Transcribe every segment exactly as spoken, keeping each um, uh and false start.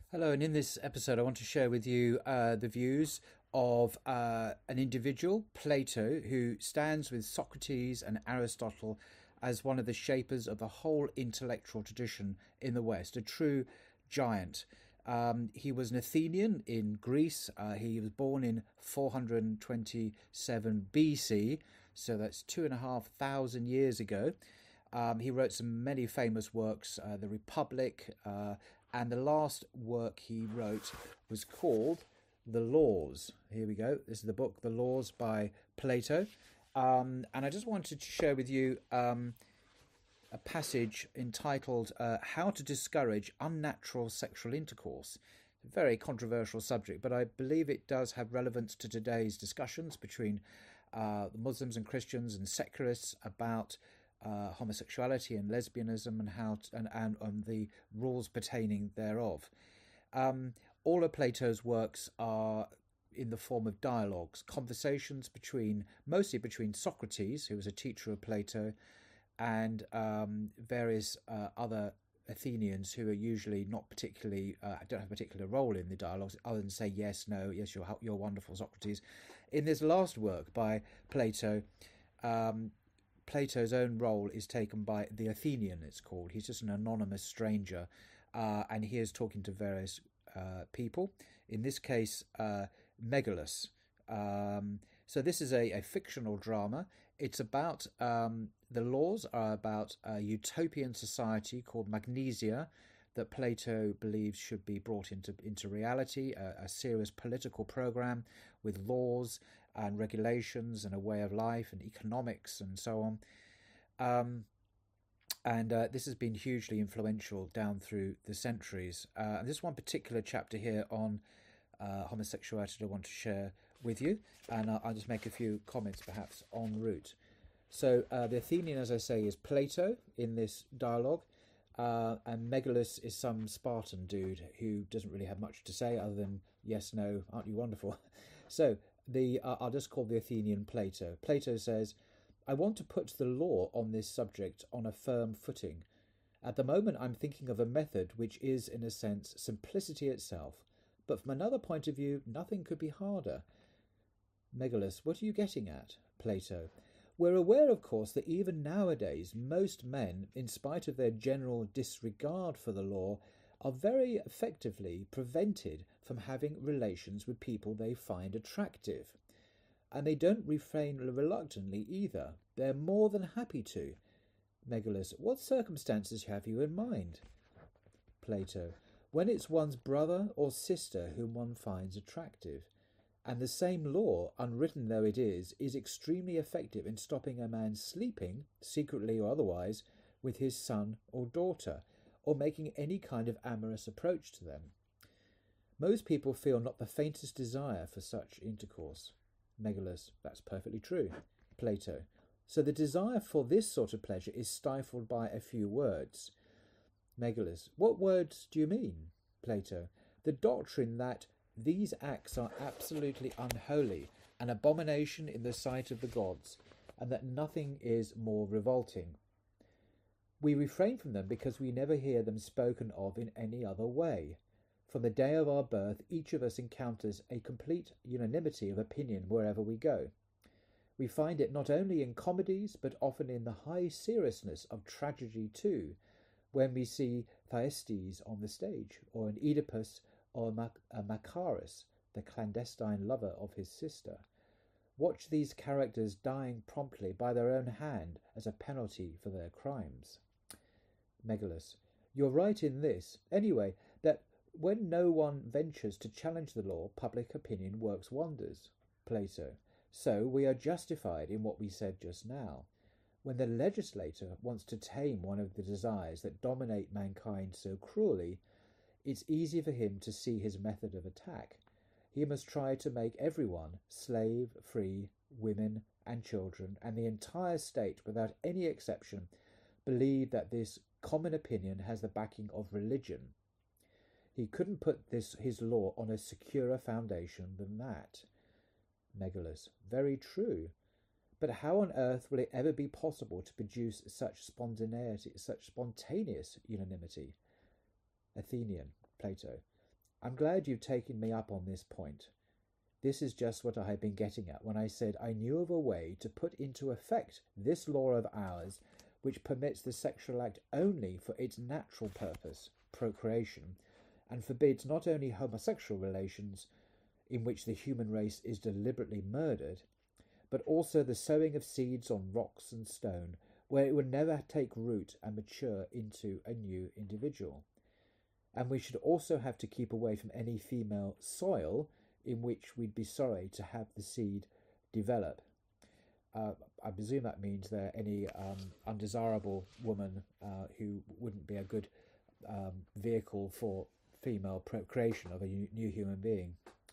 Hello, and in this episode, I want to share with you uh, the views of uh, an individual, Plato, who stands with Socrates and Aristotle as one of the shapers of the whole intellectual tradition in the West, a true giant. Um, he was an Athenian in Greece. Uh, he was born in four hundred twenty-seven B C, so that's two and a half thousand years ago. Um, he wrote some many famous works, uh, The Republic, uh, and the last work he wrote was called The Laws. Here we go. This is the book, The Laws by Plato. Um, and I just wanted to share with you um, a passage entitled uh, How to Discourage Unnatural Sexual Intercourse. A very controversial subject, but I believe it does have relevance to today's discussions between uh, Muslims and Christians and secularists about uh, homosexuality and lesbianism and how to, and, and um, the rules pertaining thereof. Um, all of Plato's works are in the form of dialogues, conversations between mostly between Socrates, who was a teacher of Plato, and um, various uh, other Athenians who are usually not particularly uh, don't have a particular role in the dialogues other than say yes, no, yes, you're you're wonderful, Socrates. In this last work by Plato, um, Plato's own role is taken by the Athenian. It's called. He's just an anonymous stranger, uh, and he is talking to various uh, people. In this case, uh, Megillus. Um, so this is a, a fictional drama. It's about um, the laws are about a utopian society called Magnesia that Plato believes should be brought into into reality, a, a serious political program with laws and regulations and a way of life and economics and so on. Um, and uh, this has been hugely influential down through the centuries. Uh, and this one particular chapter here on uh, homosexuality I want to share with you, and I'll, I'll just make a few comments perhaps en route. So uh, the Athenian, as I say, is Plato in this dialogue, uh, and Megillus is some Spartan dude who doesn't really have much to say other than yes, no, aren't you wonderful? So the uh, I'll just call the Athenian Plato. Plato says, I want to put the law on this subject on a firm footing. At the moment I'm thinking of a method which is, in a sense, simplicity itself, but from another point of view nothing could be harder. Megillus, what are you getting at? Plato, we're aware, of course, that even nowadays most men, in spite of their general disregard for the law, are very effectively prevented from having relations with people they find attractive. And they don't refrain reluctantly either. They're more than happy to. Megillus, what circumstances have you in mind? Plato, when it's one's brother or sister whom one finds attractive. And the same law, unwritten though it is, is extremely effective in stopping a man sleeping, secretly or otherwise, with his son or daughter, or making any kind of amorous approach to them. Most people feel not the faintest desire for such intercourse. Megillus, that's perfectly true. Plato, so the desire for this sort of pleasure is stifled by a few words. Megillus, what words do you mean? Plato, the doctrine that these acts are absolutely unholy, an abomination in the sight of the gods, and that nothing is more revolting. We refrain from them because we never hear them spoken of in any other way. From the day of our birth, each of us encounters a complete unanimity of opinion wherever we go. We find it not only in comedies, but often in the high seriousness of tragedy too, when we see Thyestes on the stage, or an Oedipus or a Macaris, the clandestine lover of his sister. Watch these characters dying promptly by their own hand as a penalty for their crimes. Megillus, you're right in this, anyway, that when no one ventures to challenge the law, public opinion works wonders. Plato, so we are justified in what we said just now. When the legislator wants to tame one of the desires that dominate mankind so cruelly, it's easy for him to see his method of attack. He must try to make everyone, slave, free, women and children, and the entire state, without any exception, believe that this common opinion has the backing of religion. He couldn't put this his law on a securer foundation than that. Megillus, very true. But how on earth will it ever be possible to produce such spontaneity, such spontaneous unanimity? Athenian, Plato, I'm glad you've taken me up on this point. This is just what I had been getting at when I said I knew of a way to put into effect this law of ours, which permits the sexual act only for its natural purpose, procreation, and forbids not only homosexual relations, in which the human race is deliberately murdered, but also the sowing of seeds on rocks and stone, where it would never take root and mature into a new individual. And we should also have to keep away from any female soil in which we'd be sorry to have the seed develop. Uh, I presume that means there any um, undesirable woman uh, who wouldn't be a good um, vehicle for female procreation of a new human being.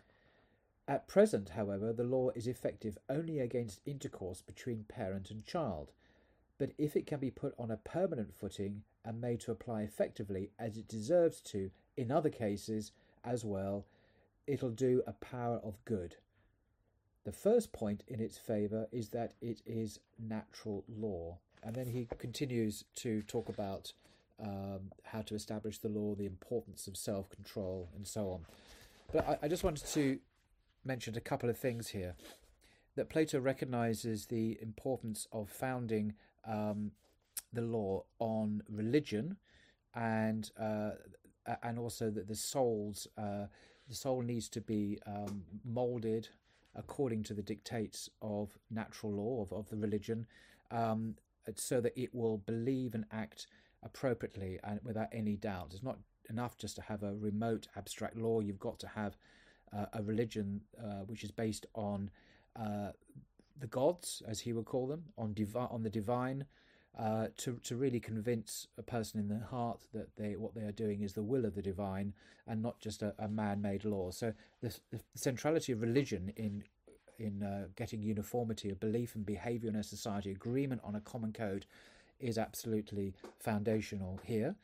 At present, however, the law is effective only against intercourse between parent and child, but if it can be put on a permanent footing and made to apply effectively as it deserves to in other cases as well, it'll do a power of good. The first point in its favour is that it is natural law. And then he continues to talk about um, how to establish the law, the importance of self-control, and so on. But I, I just wanted to mention a couple of things here. That Plato recognises the importance of founding um, the law on religion, and uh, and also that the soul's uh, the soul needs to be um, moulded according to the dictates of natural law of, of the religion, um, so that it will believe and act appropriately and without any doubt. It's not enough just to have a remote abstract law. You've got to have uh, a religion uh, which is based on uh, the gods, as he would call them, on divi- on the divine, uh, to to really convince a person in their heart that they what they are doing is the will of the divine and not just a, a man-made law. So the, the centrality of religion in in uh, getting uniformity of belief and behaviour in a society, agreement on a common code, is absolutely foundational here.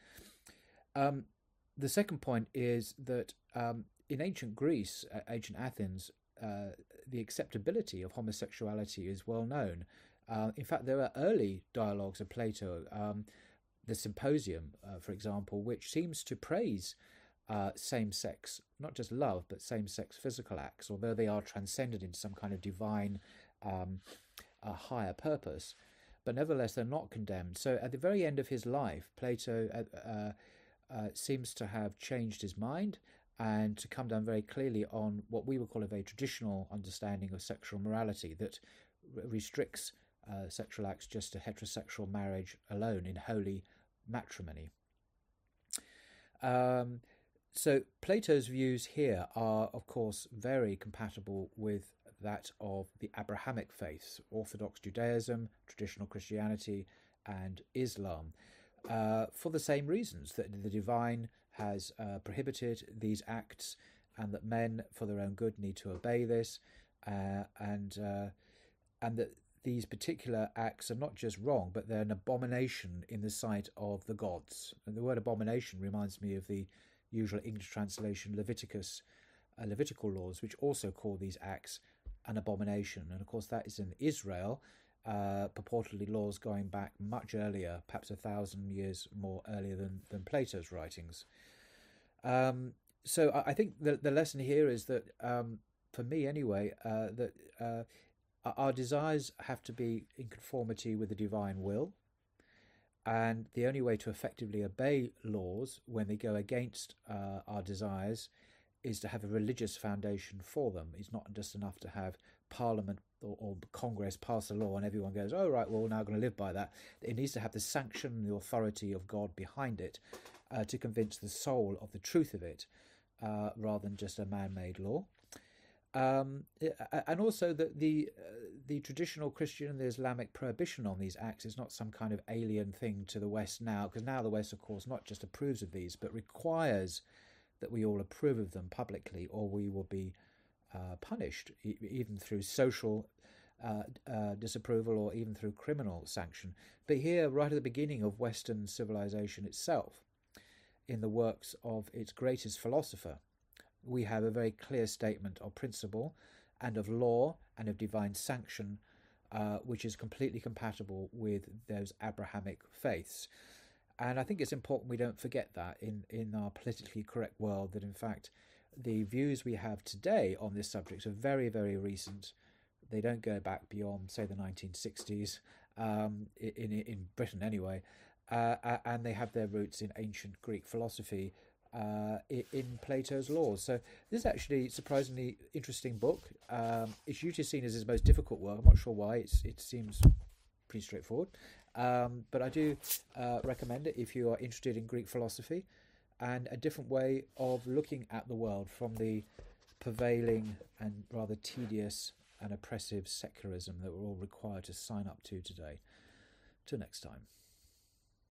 Um, the second point is that um, in ancient Greece, uh, ancient Athens, uh, the acceptability of homosexuality is well known. Uh, in fact, there are early dialogues of Plato, um, the Symposium, uh, for example, which seems to praise uh, same-sex, not just love, but same-sex physical acts, although they are transcended into some kind of divine um, uh, higher purpose. But nevertheless, they're not condemned. So at the very end of his life, Plato uh, uh, uh, seems to have changed his mind and to come down very clearly on what we would call a very traditional understanding of sexual morality that r- restricts uh, sexual acts just to heterosexual marriage alone in holy matrimony. Um, so Plato's views here are, of course, very compatible with that of the Abrahamic faiths, Orthodox Judaism, traditional Christianity, and Islam, uh, for the same reasons, that the divine has uh, prohibited these acts and that men, for their own good, need to obey this, uh, and uh, and that these particular acts are not just wrong, but they're an abomination in the sight of the gods. And the word abomination reminds me of the usual English translation Leviticus, uh, Levitical laws, which also call these acts an abomination. And of course that is in Israel, uh, purportedly laws going back much earlier, perhaps a thousand years more earlier than, than Plato's writings. Um, so I, I think the, the lesson here is that, um, for me anyway, uh, that uh, our desires have to be in conformity with the divine will, and the only way to effectively obey laws when they go against uh, our desires is to have a religious foundation for them. It's not just enough to have Parliament or, or Congress pass a law and everyone goes, oh, right, well, we're now going to live by that. It needs to have the sanction and the authority of God behind it uh, to convince the soul of the truth of it, uh, rather than just a man-made law. Um, and also that the uh, the traditional Christian and the Islamic prohibition on these acts is not some kind of alien thing to the West now, because now the West, of course, not just approves of these, but requires that we all approve of them publicly, or we will be uh, punished, e- even through social uh, uh, disapproval or even through criminal sanction. But here, right at the beginning of Western civilization itself, in the works of its greatest philosopher, we have a very clear statement of principle and of law and of divine sanction, uh, which is completely compatible with those Abrahamic faiths. And I think it's important we don't forget that in, in our politically correct world, that in fact the views we have today on this subject are very, very recent. They don't go back beyond, say, the nineteen sixties, um, in, in Britain anyway, uh, and they have their roots in ancient Greek philosophy, uh, in Plato's Laws. So this is actually a surprisingly interesting book. Um, it's usually seen as his most difficult work. I'm not sure why. It's, it seems pretty straightforward. Um, but I do uh, recommend it if you are interested in Greek philosophy and a different way of looking at the world from the prevailing and rather tedious and oppressive secularism that we're all required to sign up to today. Till next time.